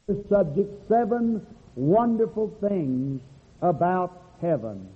The subject, 7 wonderful things about heaven.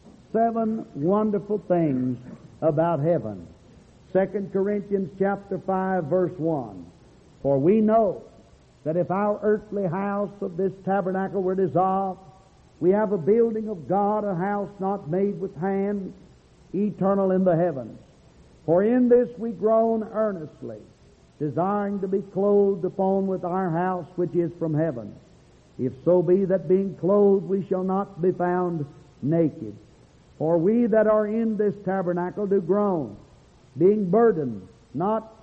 7 wonderful things about heaven. 2 Corinthians chapter 5, verse 1. For we know that if our earthly house of this tabernacle were dissolved, we have a building of God, a house not made with hands, eternal in the heavens. For in this we groan earnestly, desiring to be clothed upon with our house which is from heaven. If so be that being clothed we shall not be found naked. For we that are in this tabernacle do groan, being burdened, not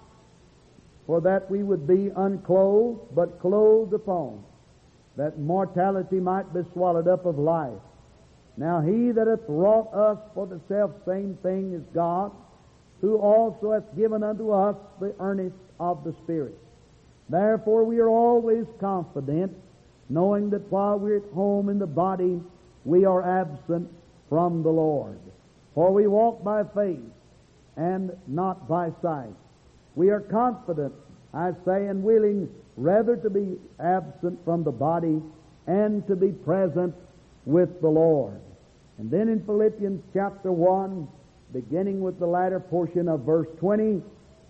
for that we would be unclothed, but clothed upon, that mortality might be swallowed up of life. Now he that hath wrought us for the selfsame thing is God, who also hath given unto us the earnest of the Spirit. Therefore we are always confident, knowing that while we are at home in the body, we are absent from the Lord. For we walk by faith, and not by sight. We are confident, I say, and willing rather to be absent from the body and to be present with the Lord. And then in Philippians chapter 1, beginning with the latter portion of verse 20,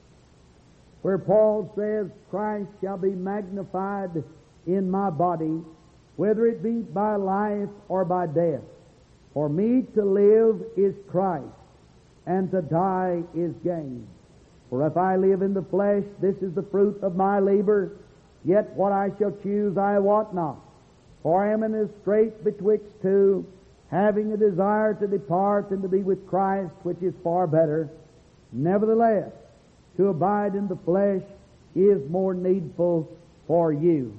where Paul says, Christ shall be magnified in my body, whether it be by life or by death. For me to live is Christ, and to die is gain. For if I live in the flesh, this is the fruit of my labor, yet what I shall choose I wot not. For I am in a strait betwixt two, having a desire to depart and to be with Christ, which is far better. Nevertheless, to abide in the flesh is more needful for you.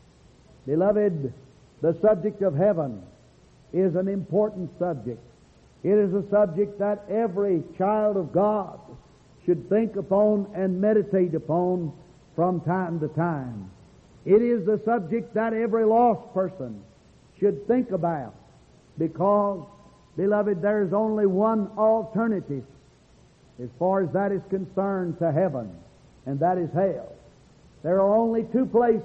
Beloved, the subject of heaven is an important subject. It is a subject that every child of God should think upon and meditate upon from time to time. It is a subject that every lost person should think about, because, beloved, there is only one alternative as far as that is concerned to heaven, and that is hell. There are only 2 places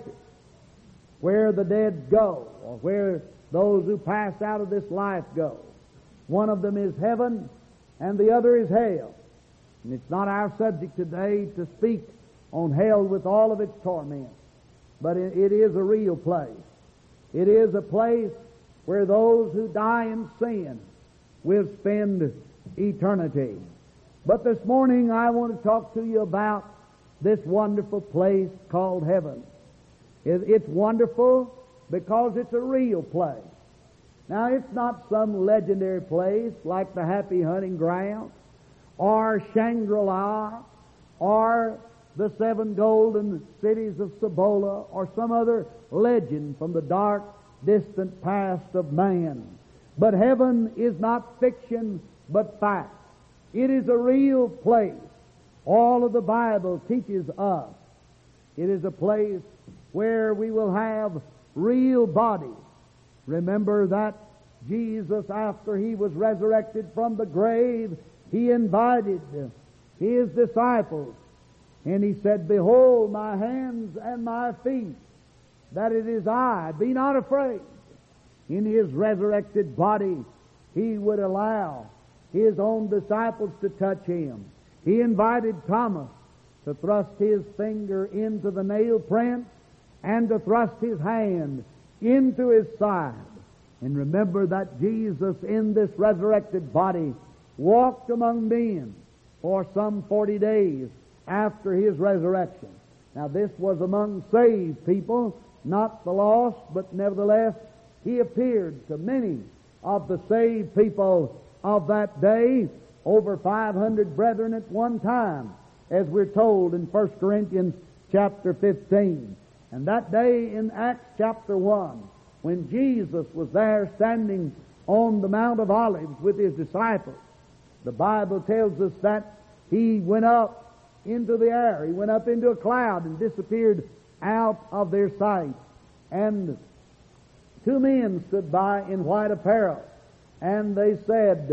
where the dead go, or where those who pass out of this life go. One of them is heaven, and the other is hell. And it's not our subject today to speak on hell with all of its torment, but it is a real place. It is a place where those who die in sin will spend eternity. But this morning I want to talk to you about this wonderful place called heaven. It's wonderful because it's a real place. Now, it's not some legendary place like the Happy Hunting Ground or Shangri-La or the 7 golden cities of Cibola or some other legend from the dark, distant past of man. But heaven is not fiction, but fact. It is a real place. All of the Bible teaches us. It is a place where we will have real bodies. Remember that Jesus, after He was resurrected from the grave, He invited His disciples, and He said, Behold my hands and my feet, that it is I. Be not afraid. In His resurrected body, He would allow His own disciples to touch Him. He invited Thomas to thrust his finger into the nail print and to thrust his hand into his side. And remember that Jesus in this resurrected body walked among men for some 40 days after His resurrection. Now this was among saved people, not the lost, but nevertheless He appeared to many of the saved people of that day, over 500 brethren at one time, as we're told in 1 Corinthians chapter 15. And that day in Acts chapter 1, when Jesus was there standing on the Mount of Olives with His disciples, the Bible tells us that He went up into the air. He went up into a cloud and disappeared out of their sight. And 2 men stood by in white apparel, and they said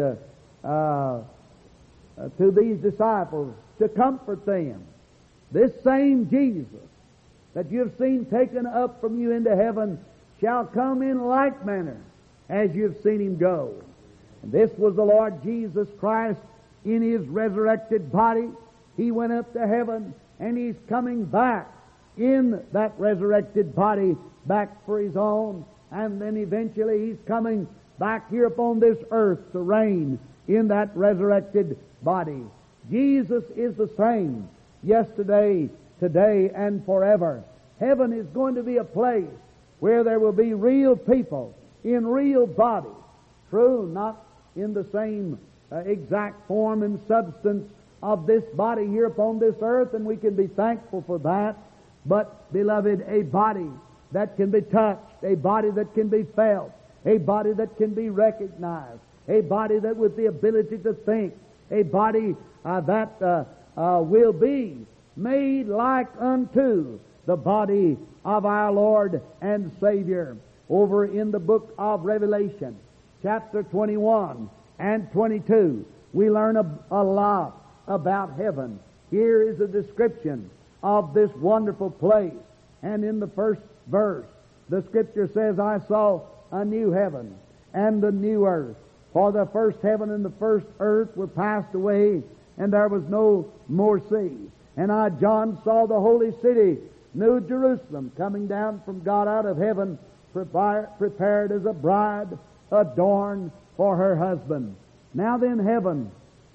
to these disciples to comfort them. This same Jesus that you've seen taken up from you into heaven shall come in like manner as you've seen Him go. And this was the Lord Jesus Christ in His resurrected body. He went up to heaven, and He's coming back in that resurrected body, back for His own. And then eventually He's coming back here upon this earth to reign in that resurrected body. Jesus is the same yesterday, today, and forever. Heaven is going to be a place where there will be real people in real bodies. True, not in the same exact form and substance of this body here upon this earth, and we can be thankful for that. But, beloved, a body that can be touched, a body that can be felt, a body that can be recognized, a body that with the ability to think, a body that will be made like unto the body of our Lord and Savior. Over in the book of Revelation, chapter 21 and 22, we learn a lot about heaven. Here is a description of this wonderful place. And in the first verse, the Scripture says, I saw a new heaven and a new earth. For the first heaven and the first earth were passed away, and there was no more sea. And I, John, saw the holy city, New Jerusalem, coming down from God out of heaven, prepared as a bride adorned for her husband. Now then, heaven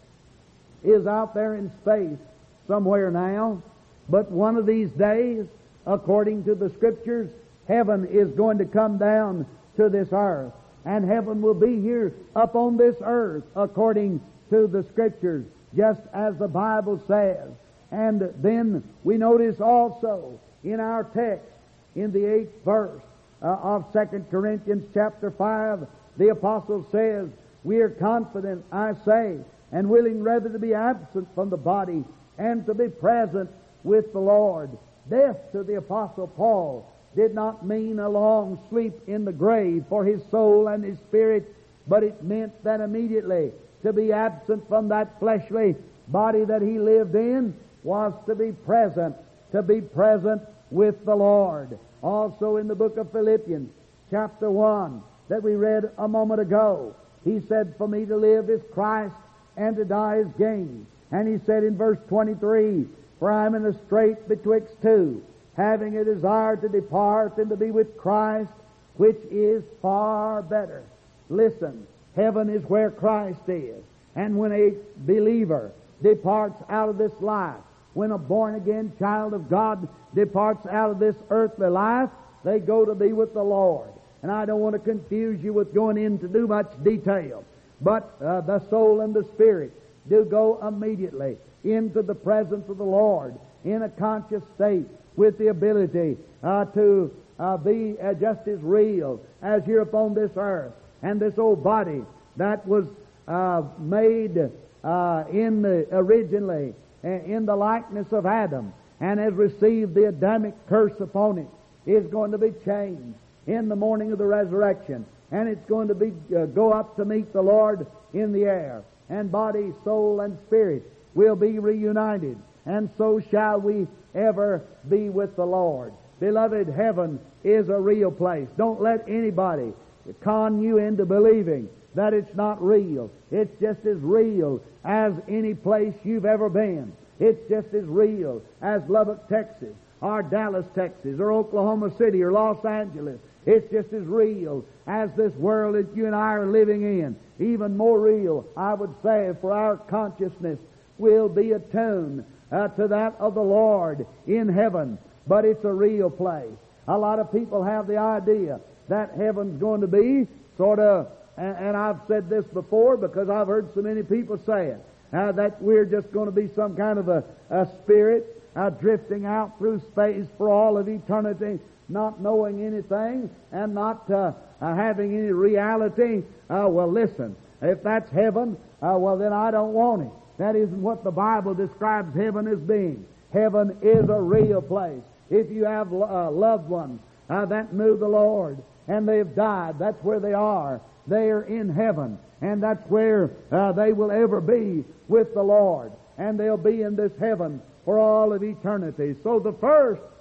is out there in space somewhere now, but one of these days, according to the Scriptures, heaven is going to come down to this earth, and heaven will be here upon this earth according to the Scriptures, just as the Bible says. And then we notice also in our text, in the 8th verse of 2 Corinthians chapter 5, the Apostle says, we are confident, I say, and willing rather to be absent from the body and to be present with the Lord. Death to the Apostle Paul did not mean a long sleep in the grave for his soul and his spirit, but it meant that immediately to be absent from that fleshly body that he lived in was to be present with the Lord. Also in the book of Philippians, chapter 1, that we read a moment ago, he said, for me to live is Christ, and to die is gain. And he said in verse 23, for I am in a strait betwixt two, having a desire to depart and to be with Christ, which is far better. Listen, heaven is where Christ is. And when a believer departs out of this life, when a born-again child of God departs out of this earthly life, they go to be with the Lord. And I don't want to confuse you with going into too much detail, but the soul and the spirit do go immediately into the presence of the Lord in a conscious state with the ability to be just as real as here upon this earth. And this old body that was made originally in the likeness of Adam and has received the Adamic curse upon it is going to be changed in the morning of the resurrection, and it's going to be go up to meet the Lord in the air, and body, soul, and spirit will be reunited, and so shall we ever be with the Lord. Beloved, heaven is a real place. Don't let anybody con you into believing that it's not real. It's just as real as any place you've ever been. It's just as real as Lubbock, Texas, or Dallas, Texas, or Oklahoma City, or Los Angeles. It's just as real as this world that you and I are living in. Even more real, I would say, for our consciousness will be attuned to that of the Lord in heaven. But it's a real place. A lot of people have the idea that heaven's going to be sort of, and I've said this before because I've heard so many people say it, that we're just going to be some kind of a spirit drifting out through space for all of eternity, not knowing anything and not having any reality. Well, listen, if that's heaven, well, then I don't want it. That isn't what the Bible describes heaven as being. Heaven is a real place. If you have loved ones that knew the Lord and they've died, that's where they are. They are in heaven, and that's where they will ever be with the Lord. And they'll be in this heaven for all of eternity. So the first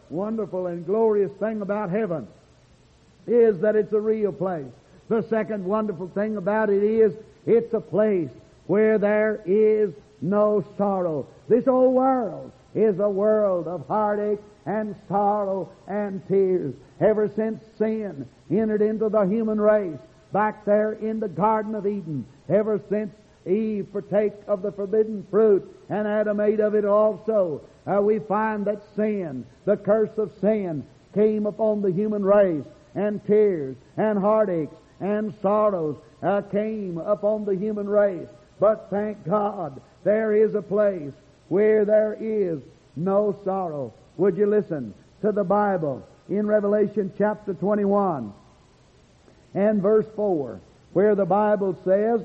wonderful and glorious thing about heaven is that it's a real place. The second wonderful thing about it is it's a place where there is no sorrow. This old world is a world of heartache and sorrow and tears. Ever since sin entered into the human race back there in the Garden of Eden, ever since Eve partake of the forbidden fruit and Adam ate of it also, we find that sin, the curse of sin, came upon the human race, and tears and heartaches and sorrows came upon the human race. But thank God, there is a place where there is no sorrow. Would you listen to the Bible in Revelation chapter 21 and verse 4, where the Bible says,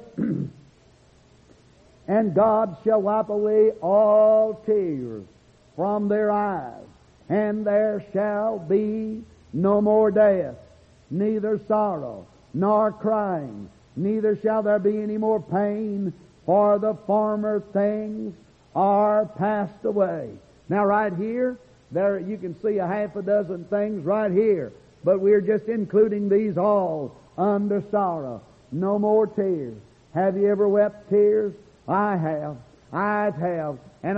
"And God shall wipe away all tears from their eyes, and there shall be no more death, neither sorrow, nor crying, neither shall there be any more pain, for the former things are passed away." Now right here, there you can see a half a dozen things right here, but we're just including these all under sorrow. No more tears. Have you ever wept tears? I have. I have. And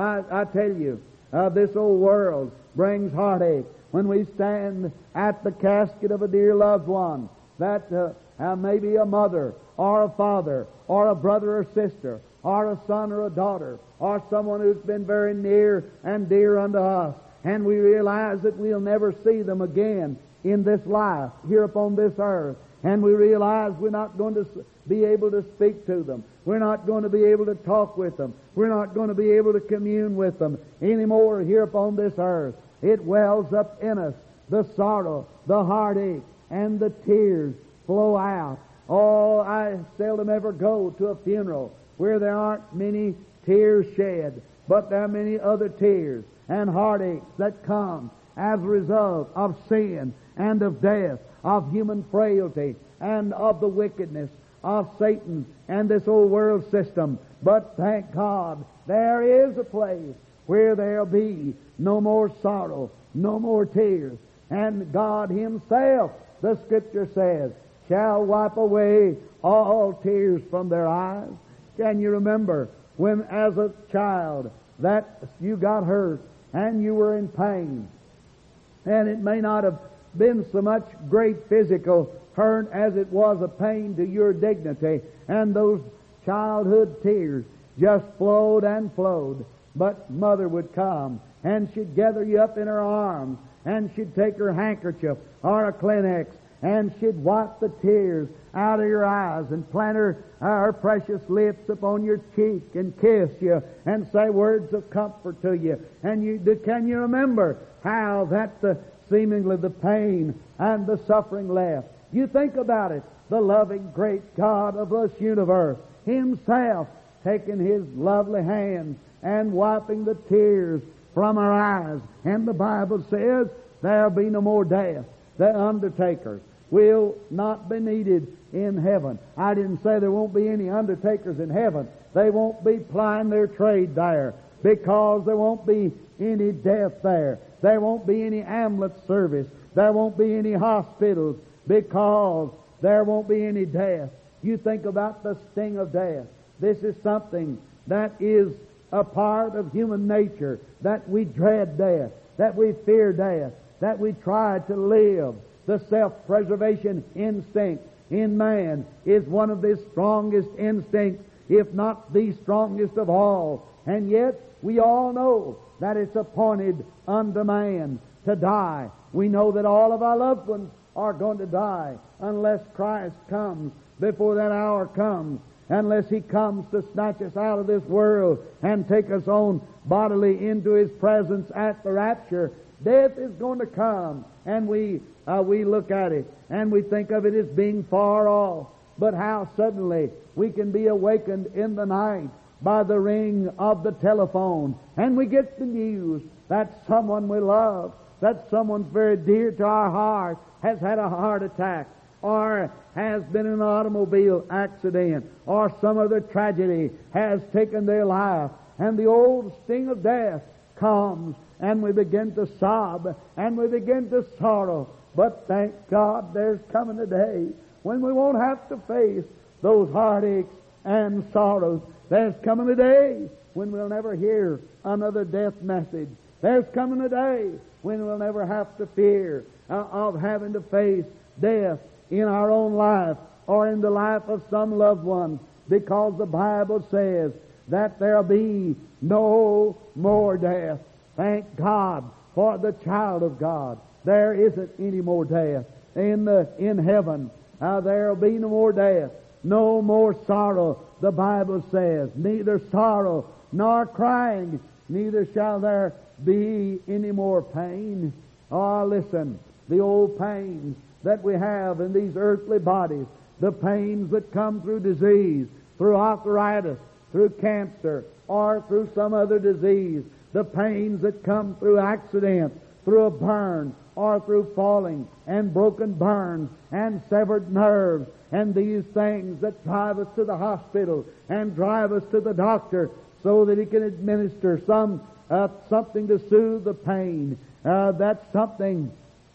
I tell you, this old world brings heartache. When we stand at the casket of a dear loved one, that maybe a mother or a father or a brother or sister or a son or a daughter or someone who's been very near and dear unto us, and we realize that we'll never see them again in this life here upon this earth, and we realize we're not going to be able to speak to them, we're not going to be able to talk with them, we're not going to be able to commune with them anymore here upon this earth. It wells up in us. The sorrow, the heartache, and the tears flow out. Oh, I seldom ever go to a funeral where there aren't many tears shed, but there are many other tears and heartaches that come as a result of sin and of death, of human frailty, and of the wickedness of Satan and this old world system. But thank God, there is a place where there'll be no more sorrow, no more tears. And God Himself, the Scripture says, shall wipe away all tears from their eyes. Can you remember when as a child that you got hurt and you were in pain? And it may not have been so much great physical hurt as it was a pain to your dignity, and those childhood tears just flowed and flowed. But Mother would come, and she'd gather you up in her arms, and she'd take her handkerchief or a Kleenex, and she'd wipe the tears out of your eyes and plant her precious lips upon your cheek and kiss you and say words of comfort to you. And can you remember how that seemingly the pain and the suffering left? You think about it. The loving, great God of this universe Himself taking His lovely hands and wiping the tears from our eyes. And the Bible says there'll be no more death. The undertakers will not be needed in heaven. I didn't say there won't be any undertakers in heaven. They won't be plying their trade there because there won't be any death there. There won't be any ambulance service. There won't be any hospitals because there won't be any death. You think about the sting of death. This is something that is a part of human nature, that we dread death, that we fear death, that we try to live. The self-preservation instinct in man is one of the strongest instincts, if not the strongest of all. And yet, we all know that it's appointed unto man to die. We know that all of our loved ones are going to die unless Christ comes before that hour comes, unless He comes to snatch us out of this world and take us on bodily into His presence at the rapture. Death is going to come, and we look at it and we think of it as being far off. But how suddenly we can be awakened in the night by the ring of the telephone, and we get the news that someone we love, that someone's very dear to our heart, has had a heart attack, or has been in an automobile accident, or some other tragedy has taken their life, and the old sting of death comes and we begin to sob, and we begin to sorrow. But thank God there's coming a day when we won't have to face those heartaches and sorrows. There's coming a day when we'll never hear another death message. There's coming a day when we'll never have to fear of having to face death in our own life or in the life of some loved one, because the Bible says that there'll be no more death. Thank God for the child of God. There isn't any more death in heaven. There'll be no more death, no more sorrow. The Bible says, neither sorrow nor crying, neither shall there be any more pain. Oh, listen, the old pains that we have in these earthly bodies, the pains that come through disease, through arthritis, through cancer, or through some other disease, the pains that come through accident, through a burn, or through falling, and broken bones, and severed nerves, and these things that drive us to the hospital and drive us to the doctor so that he can administer something to soothe the pain. That's something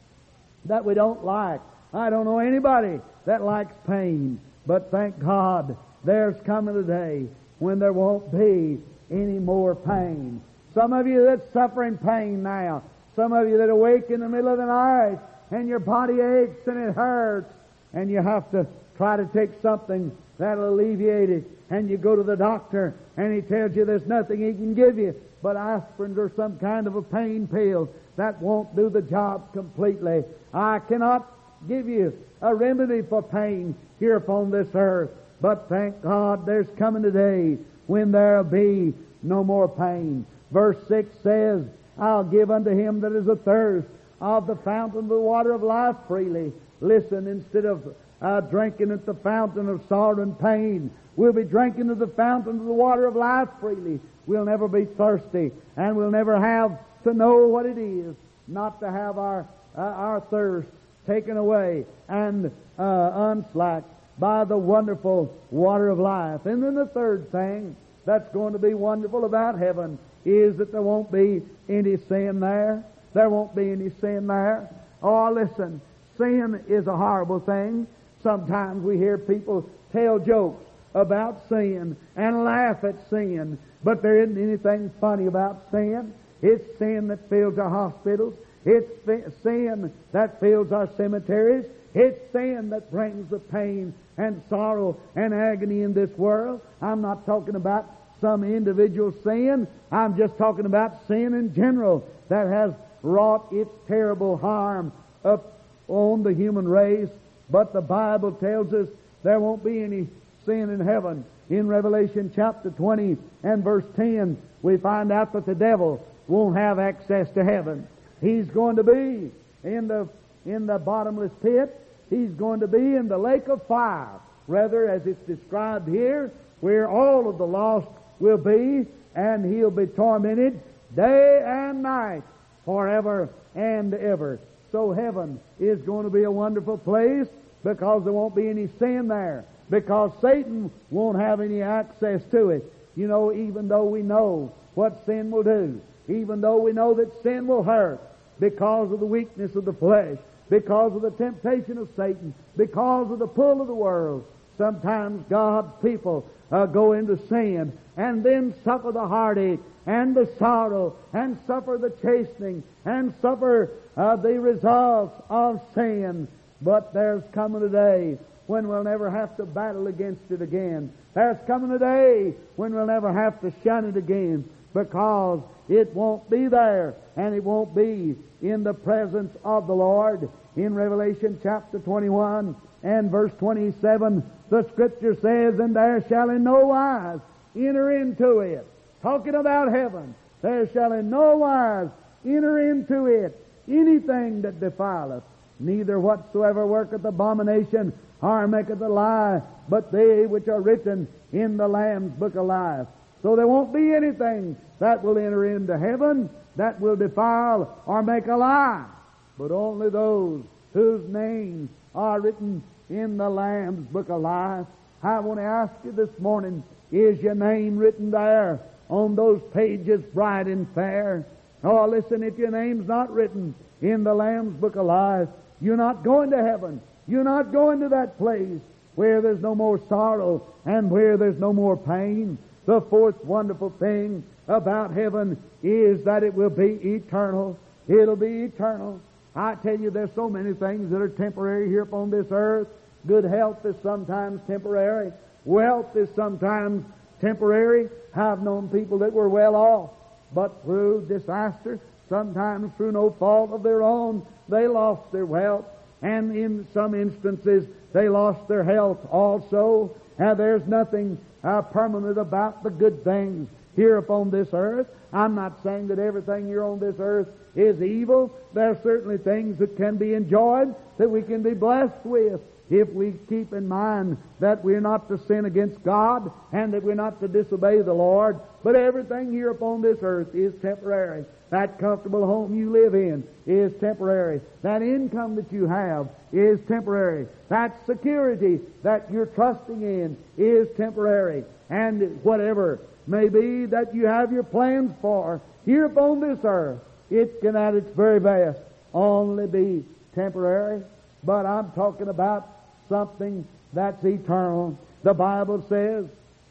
that we don't like. I don't know anybody that likes pain, but thank God there's coming a day when there won't be any more pain. Some of you that's suffering pain now, some of you that awake in the middle of the night and your body aches and it hurts, and you have to try to take something that'll alleviate it, and you go to the doctor and he tells you there's nothing he can give you but aspirin or some kind of a pain pill that won't do the job completely. I cannot give you a remedy for pain here upon this earth, but thank God there's coming a day when there'll be no more pain. Verse 6 says, I'll give unto him that is athirst of the fountain of the water of life freely. Listen, instead of drinking at the fountain of sorrow and pain, we'll be drinking at the fountain of the water of life freely. We'll never be thirsty, and we'll never have to know what it is not to have our thirst taken away and unslacked by the wonderful water of life. And then the third thing that's going to be wonderful about heaven is that there won't be any sin there. There won't be any sin there. Oh, listen, sin is a horrible thing. Sometimes we hear people tell jokes about sin and laugh at sin, but there isn't anything funny about sin. It's sin that fills our hospitals. It's sin that fills our cemeteries. It's sin that brings the pain and sorrow and agony in this world. I'm not talking about some individual sin. I'm just talking about sin in general that has wrought its terrible harm upon the human race. But the Bible tells us there won't be any sin in heaven. In Revelation chapter 20 and verse 10, we find out that the devil won't have access to heaven. He's going to be in the bottomless pit. He's going to be in the lake of fire, rather, as it's described here, where all of the lost will be, and he'll be tormented day and night forever and ever. So heaven is going to be a wonderful place because there won't be any sin there, because Satan won't have any access to it. You know, even though we know what sin will do, even though we know that sin will hurt because of the weakness of the flesh, because of the temptation of Satan, because of the pull of the world, sometimes God's people go into sin and then suffer the heartache and the sorrow and suffer the chastening and suffer the results of sin. But there's coming a day when we'll never have to battle against it again. There's coming a day when we'll never have to shun it again, because it won't be there, and it won't be in the presence of the Lord. In Revelation chapter 21 and verse 27, the Scripture says, and there shall in no wise enter into it. Talking about heaven, there shall in no wise enter into it anything that defileth, neither whatsoever worketh abomination or maketh a lie, but they which are written in the Lamb's book of life. So there won't be anything that will enter into heaven that will defile or make a lie, but only those whose names are written in the Lamb's book of life. I want to ask you this morning, is your name written there on those pages bright and fair? Oh, listen, if your name's not written in the Lamb's Book of Life, you're not going to heaven. You're not going to that place where there's no more sorrow and where there's no more pain. The fourth wonderful thing about heaven is that it will be eternal. It'll be eternal. I tell you, there's so many things that are temporary here upon this earth. Good health is sometimes temporary. Wealth is sometimes temporary. I've known people that were well off, but through disaster, sometimes through no fault of their own, they lost their wealth. And in some instances, they lost their health also. And there's nothing permanent about the good things here upon this earth. I'm not saying that everything here on this earth is evil. There are certainly things that can be enjoyed, that we can be blessed with, if we keep in mind that we're not to sin against God and that we're not to disobey the Lord. But everything here upon this earth is temporary. That comfortable home you live in is temporary. That income that you have is temporary. That security that you're trusting in is temporary. And whatever may be that you have your plans for here upon this earth, it can at its very best only be temporary. But I'm talking about something that's eternal. The Bible says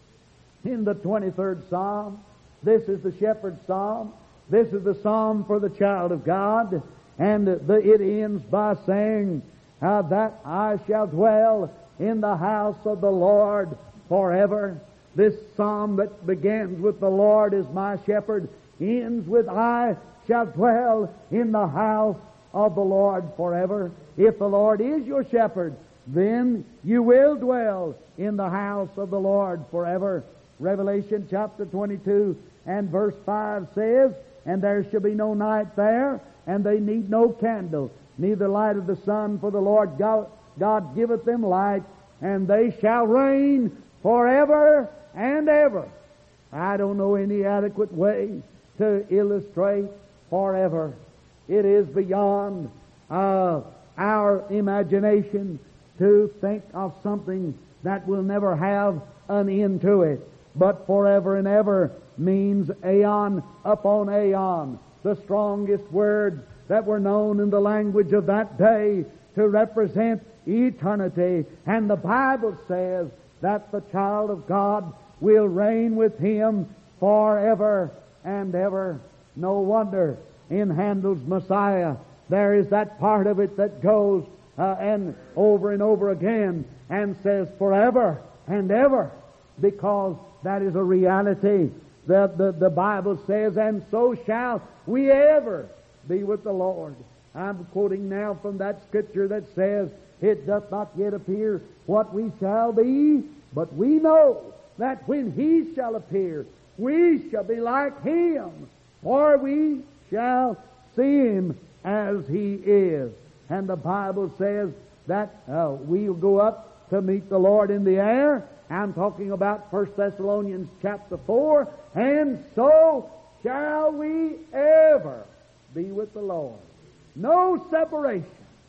in the 23rd Psalm, this is the shepherd's psalm, this is the psalm for the child of God, and it ends by saying that I shall dwell in the house of the Lord forever. This psalm that begins with the Lord is my shepherd ends with I shall dwell in the house of the Lord forever. If the Lord is your shepherd, then you will dwell in the house of the Lord forever. Revelation chapter 22 and verse 5 says, and there shall be no night there, and they need no candle, neither light of the sun, for the Lord God giveth them light, and they shall reign forever and ever. I don't know any adequate way to illustrate forever. It is beyond our imagination to think of something that will never have an end to it. But forever and ever means aeon upon aeon, the strongest words that were known in the language of that day to represent eternity. And the Bible says that the child of God will reign with Him forever and ever. No wonder in Handel's Messiah there is that part of it that goes and over again and says forever and ever, because that is a reality that the Bible says, and so shall we ever be with the Lord. I'm quoting now from that scripture that says, it doth not yet appear what we shall be, but we know that when He shall appear, we shall be like Him, for we shall see Him as He is. And the Bible says that we'll go up to meet the Lord in the air. I'm talking about 1 Thessalonians chapter 4. And so shall we ever be with the Lord. No separation.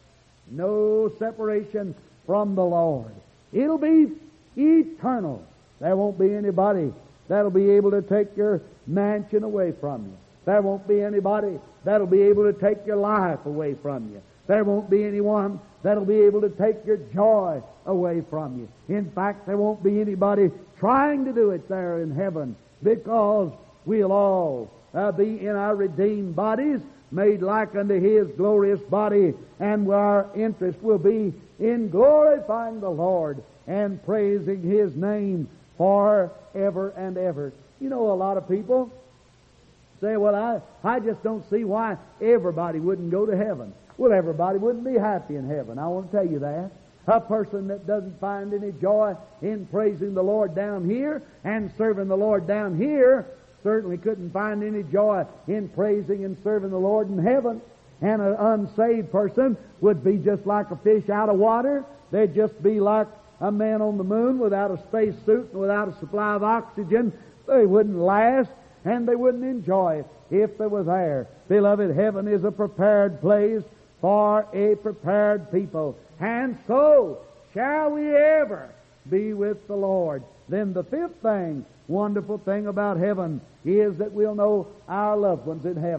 No separation from the Lord. It'll be eternal. There won't be anybody that'll be able to take your mansion away from you. There won't be anybody that'll be able to take your life away from you. There won't be anyone that'll be able to take your joy away from you. In fact, there won't be anybody trying to do it there in heaven, because we'll all be in our redeemed bodies, made like unto His glorious body, and our interest will be in glorifying the Lord and praising His name forever and ever. You know, a lot of people say, well, I just don't see why everybody wouldn't go to heaven. Well, everybody wouldn't be happy in heaven. I want to tell you that. A person that doesn't find any joy in praising the Lord down here and serving the Lord down here certainly couldn't find any joy in praising and serving the Lord in heaven. And an unsaved person would be just like a fish out of water. They'd just be like a man on the moon without a space suit and without a supply of oxygen. They wouldn't last, and they wouldn't enjoy it if they was there. Beloved, heaven is a prepared place for a prepared people. And so shall we ever be with the Lord. Then the fifth thing, wonderful thing about heaven, is that we'll know our loved ones in heaven.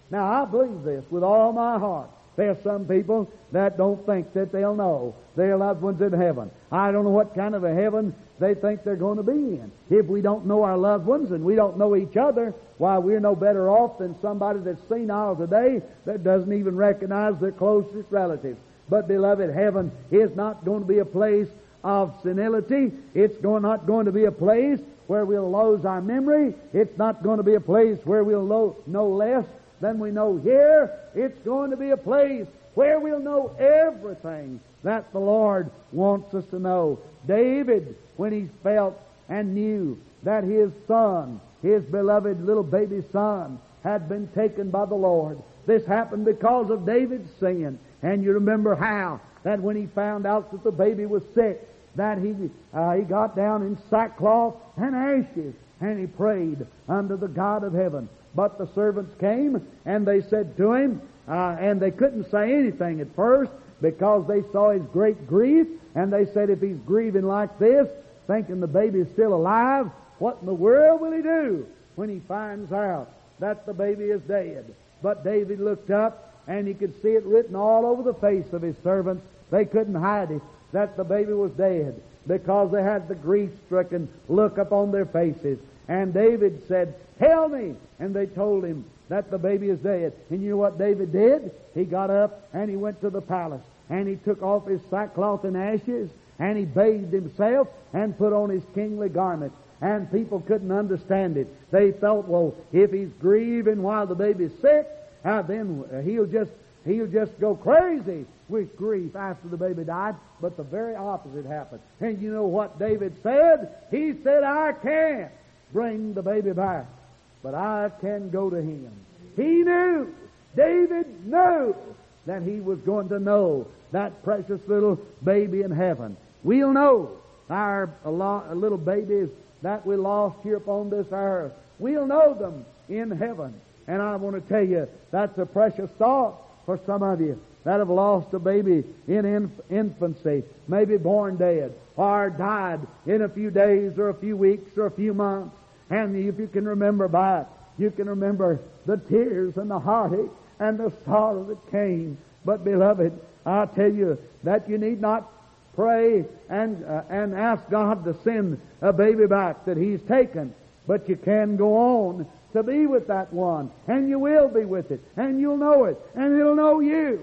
Now, I believe this with all my heart. There are some people that don't think that they'll know their loved ones in heaven. I don't know what kind of a heaven they think they're going to be in. If we don't know our loved ones and we don't know each other, why, we're no better off than somebody that's senile today that doesn't even recognize their closest relatives. But, beloved, heaven is not going to be a place of senility. It's not going to be a place where we'll lose our memory. It's not going to be a place where we'll know less than we know here. It's going to be a place where we'll know everything that the Lord wants us to know. David, when he felt and knew that his son, his beloved little baby son, had been taken by the Lord. This happened because of David's sin. And you remember how that when he found out that the baby was sick, that he got down in sackcloth and ashes, and he prayed unto the God of heaven. But the servants came, and they said to him, and they couldn't say anything at first, because they saw his great grief, and they said, if he's grieving like this, thinking the baby is still alive, what in the world will he do when he finds out that the baby is dead? But David looked up, and he could see it written all over the face of his servants. They couldn't hide it, that the baby was dead, because they had the grief-stricken look upon their faces. And David said, tell me. And they told him that the baby is dead. And you know what David did? He got up and he went to the palace, and he took off his sackcloth and ashes, and he bathed himself and put on his kingly garment. And people couldn't understand it. They thought, well, if he's grieving while the baby's sick, then he'll just go crazy with grief after the baby died. But the very opposite happened. And you know what David said? He said, I can't bring the baby back, but I can go to him. He knew, David knew, that he was going to know that precious little baby in heaven. We'll know our little babies that we lost here upon this earth. We'll know them in heaven. And I want to tell you, that's a precious thought for some of you that have lost a baby in infancy, maybe born dead, or died in a few days or a few weeks or a few months. And if you can remember back, you can remember the tears and the heartache and the sorrow that came. But, beloved, I'll tell you that you need not pray and ask God to send a baby back that He's taken. But you can go on to be with that one, and you will be with it, and you'll know it, and it'll know you.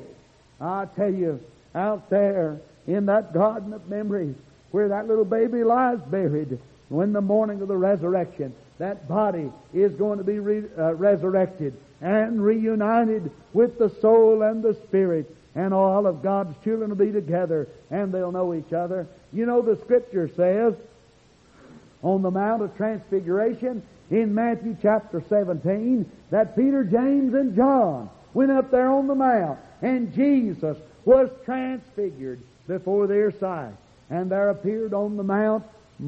I tell you, out there in that garden of memories where that little baby lies buried, when the morning of the resurrection, that body is going to be resurrected and reunited with the soul and the spirit, and all of God's children will be together, and they'll know each other. You know, the Scripture says on the Mount of Transfiguration in Matthew chapter 17 that Peter, James, and John went up there on the mount, and Jesus was transfigured before their sight. And there appeared on the mount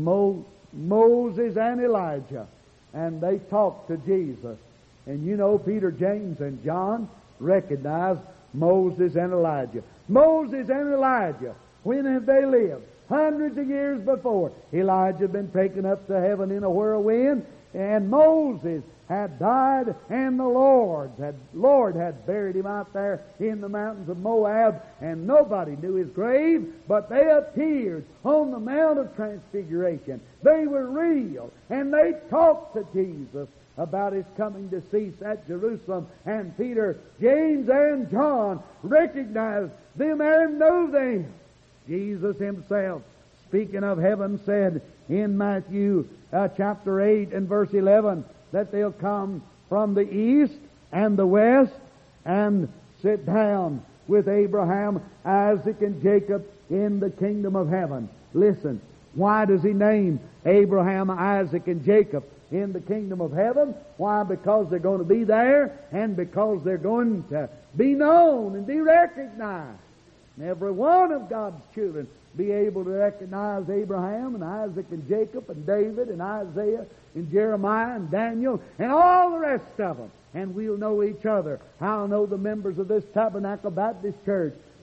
Moses and Elijah, and they talked to Jesus. And you know, Peter, James, and John recognized Moses and Elijah. Moses and Elijah, when have they lived? Hundreds of years before. Elijah had been taken up to heaven in a whirlwind, and Moses had died, and the Lord had buried him out there in the mountains of Moab, and nobody knew his grave, but they appeared on the Mount of Transfiguration. They were real, and they talked to Jesus about His coming to cease at Jerusalem, and Peter, James, and John recognized them and knew them. Jesus Himself, speaking of heaven, said in Matthew chapter 8 and verse 11 that they'll come from the east and the west and sit down with Abraham, Isaac, and Jacob in the kingdom of heaven. Listen, why does He name Abraham, Isaac, and Jacob in the kingdom of heaven? Why? Because they're going to be there, and because they're going to be known and be recognized. And every one of God's children be able to recognize Abraham and Isaac and Jacob and David and Isaiah and Jeremiah and Daniel and all the rest of them. And we'll know each other. I'll know the members of this Tabernacle Baptist Church,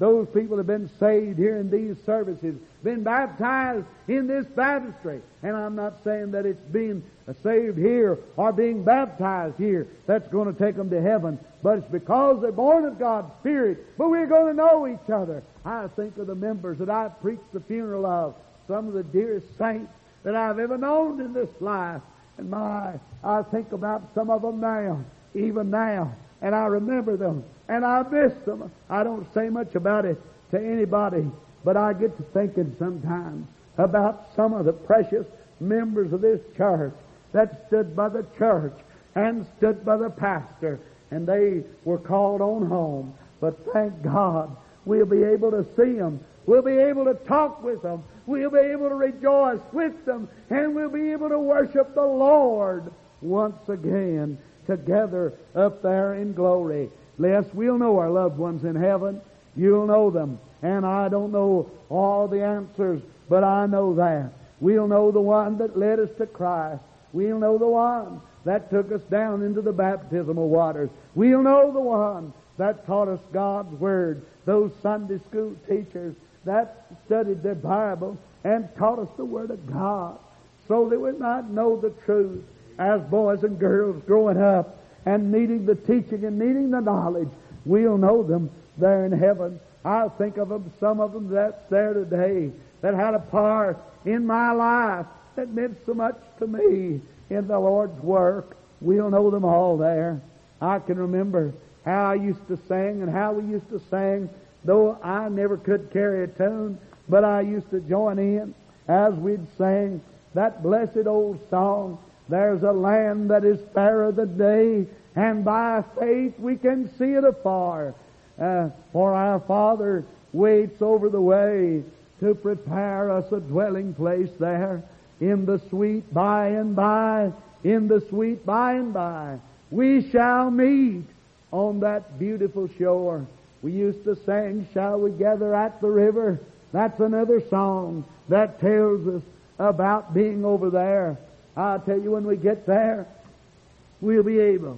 Those people have been saved here in these services, been baptized in this baptistry. And I'm not saying that it's being saved here or being baptized here that's going to take them to heaven, but it's because they're born of God's Spirit. But we're going to know each other. I think of the members that I've preached the funeral of, some of the dearest saints that I've ever known in this life. And I think about some of them now, even now, and I remember them, and I miss them. I don't say much about it to anybody, but I get to thinking sometimes about some of the precious members of this church that stood by the church and stood by the pastor, and they were called on home. But thank God, we'll be able to see them. We'll be able to talk with them. We'll be able to rejoice with them. And we'll be able to worship the Lord once again together up there in glory. Les, we'll know our loved ones in heaven. You'll know them. And I don't know all the answers, but I know that. We'll know the one that led us to Christ. We'll know the one that took us down into the baptismal waters. We'll know the one that taught us God's Word. Those Sunday school teachers that studied their Bible and taught us the Word of God so that we might know the truth as boys and girls growing up and needing the teaching and needing the knowledge. We'll know them there in heaven. I think of them, some of them that's there today that had a part in my life that meant so much to me in the Lord's work. We'll know them all there. I can remember how I used to sing and how we used to sing, though I never could carry a tune, but I used to join in as we'd sing that blessed old song, "There's a land that is fairer than day, and by faith we can see it afar. For our Father waits over the way to prepare us a dwelling place there. In the sweet by and by, in the sweet by and by, we shall meet on that beautiful shore." We used to sing, "Shall we gather at the river?" That's another song that tells us about being over there. I'll tell you, when we get there, we'll be able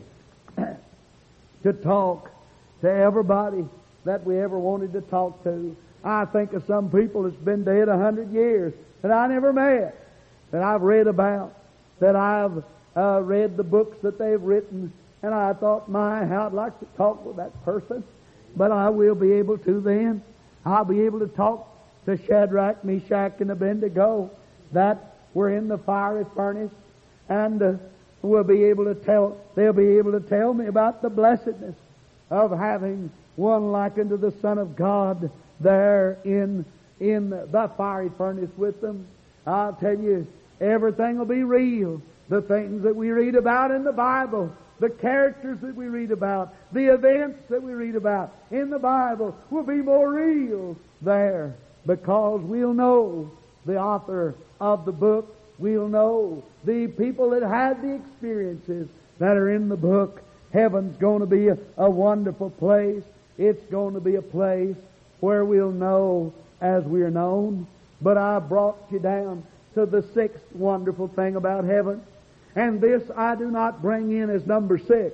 to talk to everybody that we ever wanted to talk to. I think of some people that's been dead 100 years that I never met, that I've read about, that I've read the books that they've written, and I thought, my, how I'd like to talk with that person. But I will be able to then. I'll be able to talk to Shadrach, Meshach, and Abednego that were in the fiery furnace, and we'll be able to tell. They'll be able to tell me about the blessedness of having one like unto the Son of God there in the fiery furnace with them. I'll tell you, everything will be real. The things that we read about in the Bible, the characters that we read about, the events that we read about in the Bible will be more real there, because we'll know the author of the book. We'll know the people that had the experiences that are in the book. Heaven's going to be a wonderful place. It's going to be a place where we'll know as we're known. But I brought you down to the sixth wonderful thing about heaven. And this I do not bring in as number 6,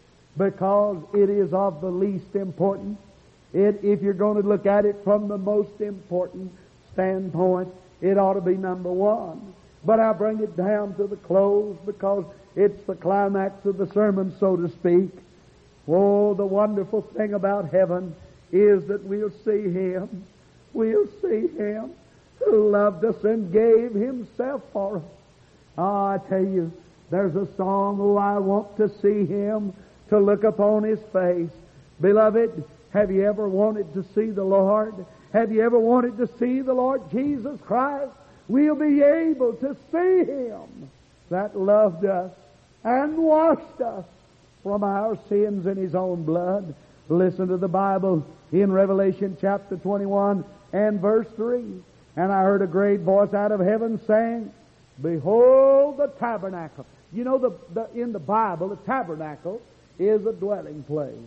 because it is of the least importance. If you're going to look at it from the most important standpoint, it ought to be number 1. But I bring it down to the close because it's the climax of the sermon, so to speak. Oh, the wonderful thing about heaven is that we'll see Him. We'll see Him who loved us and gave Himself for us. Oh, I tell you, there's a song, "Oh, I want to see Him, to look upon His face." Beloved, have you ever wanted to see the Lord? Have you ever wanted to see the Lord Jesus Christ? We'll be able to see Him that loved us and washed us from our sins in His own blood. Listen to the Bible in Revelation chapter 21 and verse 3. "And I heard a great voice out of heaven saying, Behold the tabernacle." You know, in the Bible, the tabernacle is a dwelling place.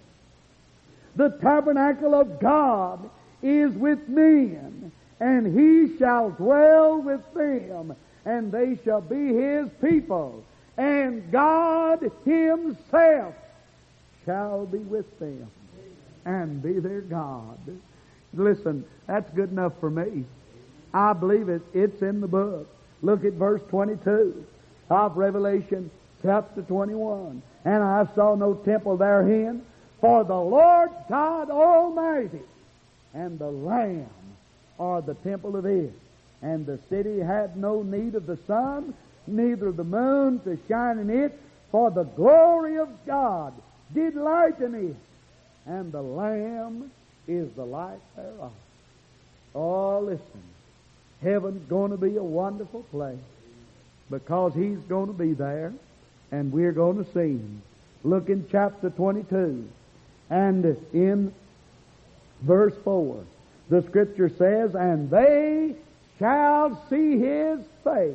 "The tabernacle of God is with men, and He shall dwell with them, and they shall be His people, and God Himself shall be with them and be their God." Listen, that's good enough for me. I believe it. It's in the book. Look at verse 22 of Revelation chapter 21. And I saw no temple therein, for the Lord God Almighty and the Lamb are the temple of it. And the city had no need of the sun, neither of the moon to shine in it, for the glory of God did lighten it, and the Lamb is the light thereof. Oh, listen. Heaven's going to be a wonderful place because He's going to be there and we're going to see Him. Look in chapter 22 and in verse 4. The Scripture says, and they shall see His face,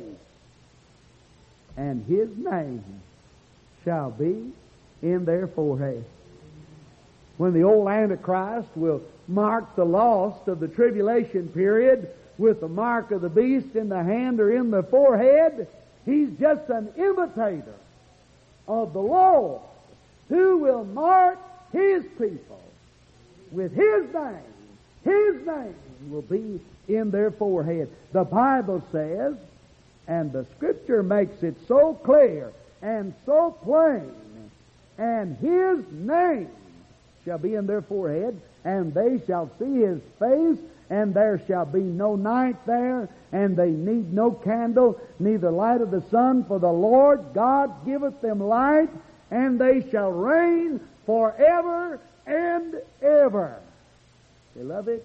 and His name shall be in their forehead. When the old Antichrist will mark the lost of the tribulation period with the mark of the beast in the hand or in the forehead, he's just an imitator of the Lord who will mark His people with His name. His name will be in their forehead. The Bible says, and the Scripture makes it so clear and so plain, and His name shall be in their forehead, and they shall see His face, and there shall be no night there, and they need no candle, neither light of the sun, for the Lord God giveth them light, and they shall reign forever and ever. Beloved,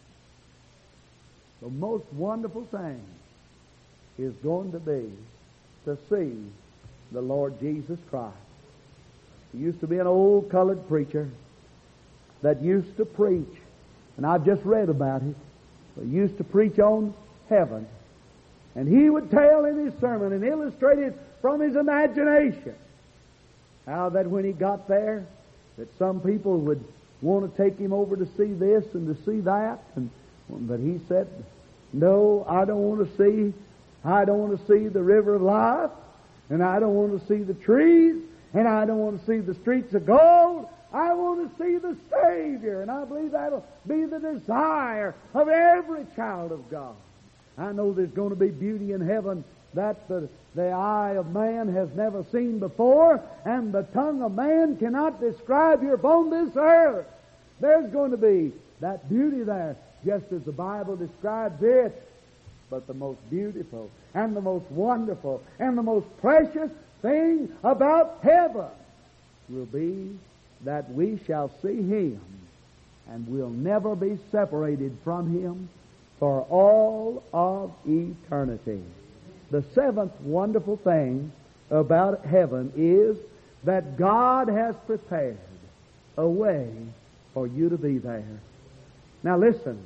the most wonderful thing is going to be to see the Lord Jesus Christ. He used to be an old colored preacher that used to preach, and I've just read about it, but he used to preach on heaven. And he would tell in his sermon and illustrate it from his imagination how that when he got there, that some people would want to take him over to see this and to see that, but he said, no, I don't want to see the river of life, and I don't want to see the trees, and I don't want to see the streets of gold. I want to see the Savior, and I believe that'll be the desire of every child of God. I know there's going to be beauty in heaven that the eye of man has never seen before, and the tongue of man cannot describe here upon this earth. There's going to be that beauty there, just as the Bible describes it. But the most beautiful and the most wonderful and the most precious thing about heaven will be that we shall see Him, and we'll never be separated from Him for all of eternity. The seventh wonderful thing about heaven is that God has prepared a way for you to be there. Now listen,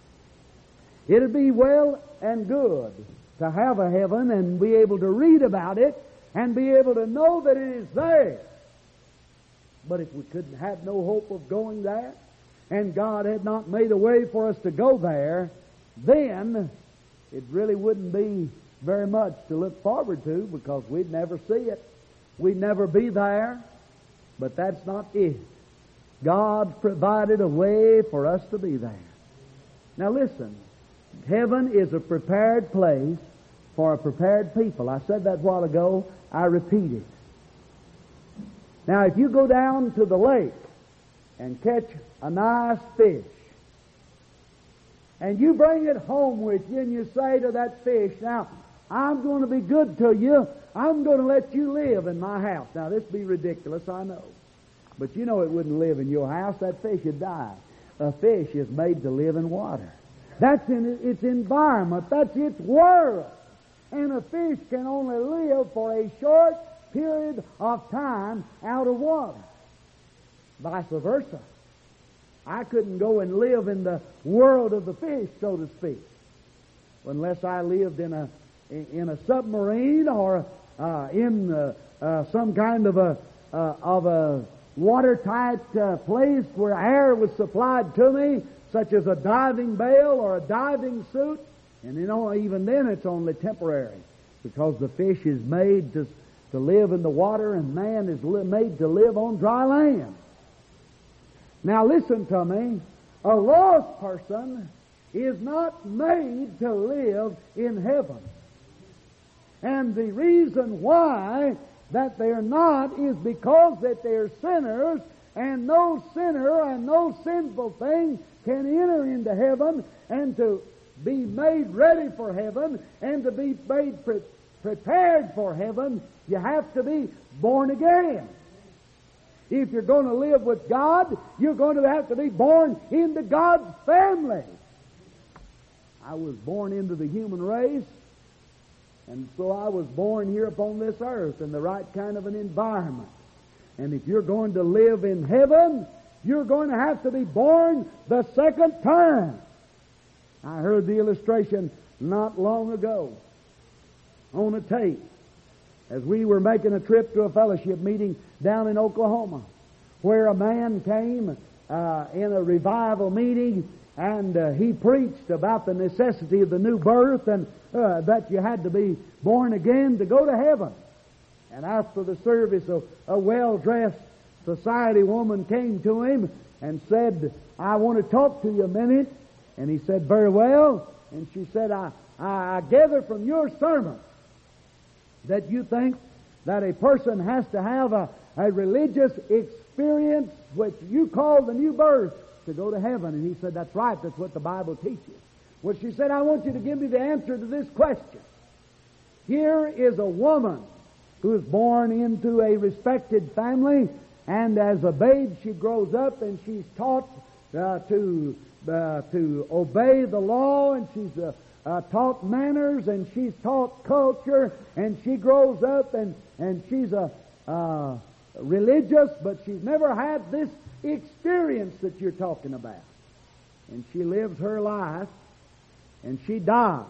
it'd be well and good to have a heaven and be able to read about it and be able to know that it is there. But if we couldn't have no hope of going there, and God had not made a way for us to go there, then it really wouldn't be very much to look forward to, because we'd never see it. We'd never be there. But that's not it. God provided a way for us to be there. Now listen, heaven is a prepared place for a prepared people. I said that a while ago. I repeat it. Now, if you go down to the lake and catch a nice fish, and you bring it home with you, and you say to that fish, now, I'm going to be good to you. I'm going to let you live in my house. Now, this be ridiculous, I know. But you know it wouldn't live in your house. That fish would die. A fish is made to live in water. That's in its environment. That's its world. And a fish can only live for a short period of time out of water. Vice versa. I couldn't go and live in the world of the fish, so to speak, unless I lived in a submarine or in some kind of a watertight place where air was supplied to me, such as a diving bell or a diving suit. And even then it's only temporary, because the fish is made to live in the water, and man is made to live on dry land. Now listen to me. A lost person is not made to live in heaven. And the reason why that they're not is because that they're sinners, and no sinner and no sinful thing can enter into heaven, and to be made ready for heaven and to be made prepared for heaven, you have to be born again. If you're going to live with God, you're going to have to be born into God's family. I was born into the human race, and so I was born here upon this earth in the right kind of an environment. And if you're going to live in heaven, you're going to have to be born the second time. I heard the illustration not long ago on a tape as we were making a trip to a fellowship meeting down in Oklahoma, where a man came in a revival meeting, and he preached about the necessity of the new birth, and that you had to be born again to go to heaven. And after the service, a well-dressed society woman came to him and said, "I want to talk to you a minute." And he said, "Very well." And she said, I gather from your sermon that you think that a person has to have a religious experience which you call the new birth to go to heaven. And he said, "That's right, that's what the Bible teaches." Well, she said, "I want you to give me the answer to this question. Here is a woman who is born into a respected family, and as a babe she grows up and she's taught to obey the law, and she's taught manners, and she's taught culture, and she grows up and she's religious, but she's never had this experience that you're talking about. And she lives her life, and she dies."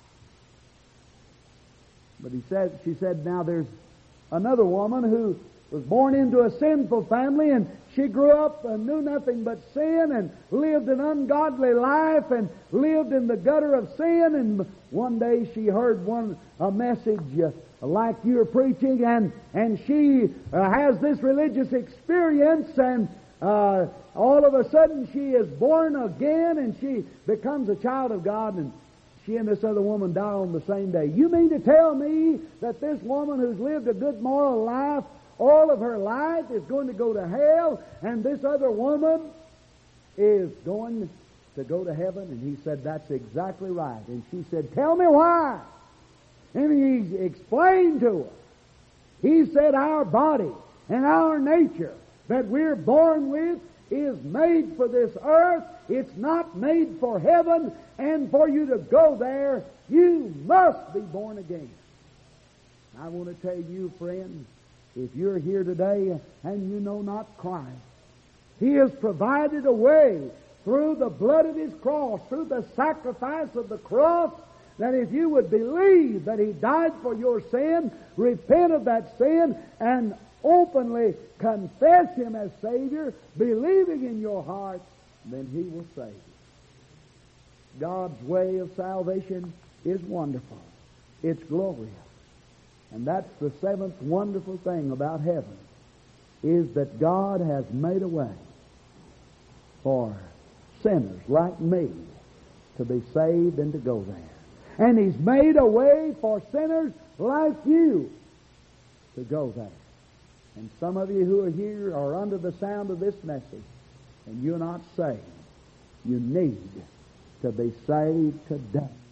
But she said, "Now there's another woman who was born into a sinful family, and she grew up and knew nothing but sin, and lived an ungodly life, and lived in the gutter of sin. And one day she heard a message like you're preaching, and she has this religious experience, and all of a sudden she is born again, and she becomes a child of God, and she and this other woman die on the same day. You mean to tell me that this woman who's lived a good moral life all of her life is going to go to hell, and this other woman is going to go to heaven?" And he said, "That's exactly right." And she said, "Tell me why." And he explained to her. He said, "Our body and our nature that we're born with is made for this earth. It's not made for heaven. And for you to go there, you must be born again." I want to tell you, friend, if you're here today and you know not Christ, He has provided a way through the blood of His cross, through the sacrifice of the cross, that if you would believe that He died for your sin, repent of that sin, and openly confess Him as Savior, believing in your heart, then He will save you. God's way of salvation is wonderful. It's glorious. And that's the seventh wonderful thing about heaven, is that God has made a way for sinners like me to be saved and to go there. And He's made a way for sinners like you to go there. And some of you who are here are under the sound of this message, and you're not saved. You need to be saved today.